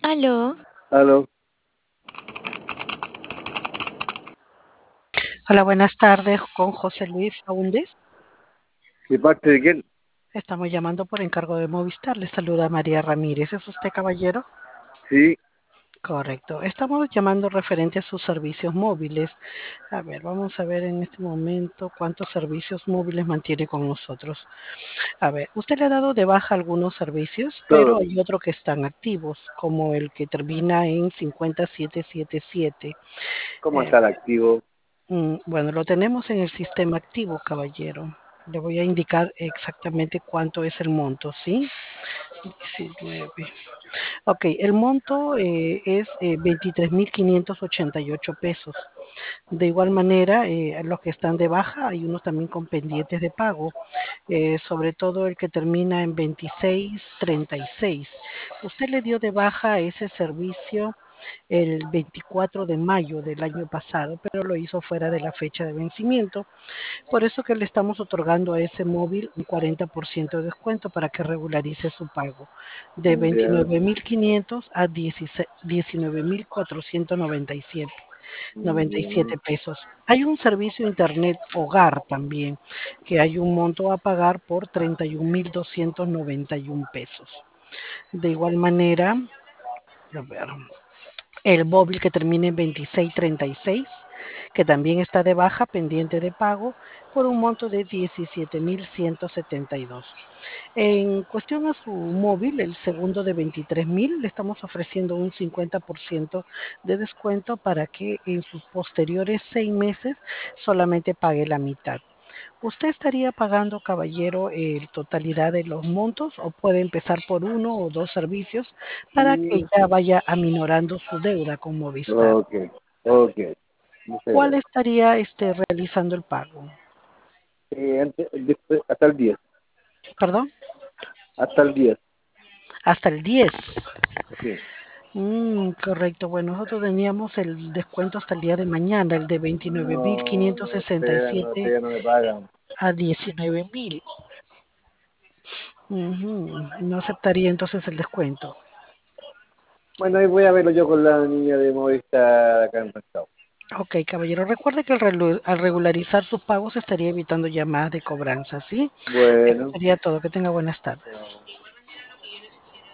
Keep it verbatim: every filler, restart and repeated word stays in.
Aló, Aló, Hola, buenas tardes con José Luis Faúndez. ¿de parte de quién? Estamos llamando por encargo de Movistar. Le saluda María Ramírez. ¿Es usted caballero? Sí, Correcto. Estamos llamando referente a sus servicios móviles. A ver, vamos a ver en este momento cuántos servicios móviles mantiene con nosotros. A ver, usted le ha dado de baja algunos servicios, pero todo. hay otros que están activos, como el que termina en cincuenta y siete setenta y siete. ¿Cómo Eh, está el activo? Mm, Bueno, lo tenemos en el sistema activo, caballero. Le voy a indicar exactamente cuánto es el monto, ¿sí? diecinueve. Ok, el monto eh, es eh, veintitrés mil quinientos ochenta y ocho pesos. De igual manera, eh, los que están de baja, hay unos también con pendientes de pago, eh, sobre todo el que termina en veintiséis treinta y seis. Usted le dio de baja ese servicio el veinticuatro de mayo del año pasado, pero lo hizo fuera de la fecha de vencimiento. Por eso que le estamos otorgando a ese móvil un cuarenta por ciento de descuento para que regularice su pago de Ya. veintinueve mil quinientos a diecinueve mil cuatrocientos noventa y siete noventa y Mm, siete pesos. Hay un servicio internet hogar también, que hay un monto a pagar por treinta y un mil doscientos noventa y un pesos. De igual manera, a ver, el móvil que termina en veintiséis treinta y seis, que también está de baja pendiente de pago por un monto de diecisiete mil ciento setenta y dos. En cuestión a su móvil, el segundo de veintitrés mil, le estamos ofreciendo un cincuenta por ciento de descuento para que en sus posteriores seis meses solamente pague la mitad. ¿Usted estaría pagando, caballero, el totalidad de los montos o puede empezar por uno o dos servicios para que mm, ya vaya aminorando su deuda con Movistar? ok, ok. Muchas ¿Cuál gracias. estaría este, realizando el pago? Eh, antes- después- hasta el diez. ¿Perdón? Hasta el diez. Hasta el diez. Sí. Mm, correcto. Bueno, nosotros teníamos el descuento hasta el día de mañana, el de veintinueve mil No, quinientos no, sesenta y ustedes no, siete ustedes no me pagan. a diecinueve mil. No aceptaría entonces el descuento. Bueno, ahí voy a verlo yo con la niña de Movistar acá en Rancagua. Ok, caballero, recuerde que al, relu- al regularizar sus pagos estaría evitando llamadas de cobranza, ¿sí? Eso Bueno. sería todo. Que tenga buenas tardes.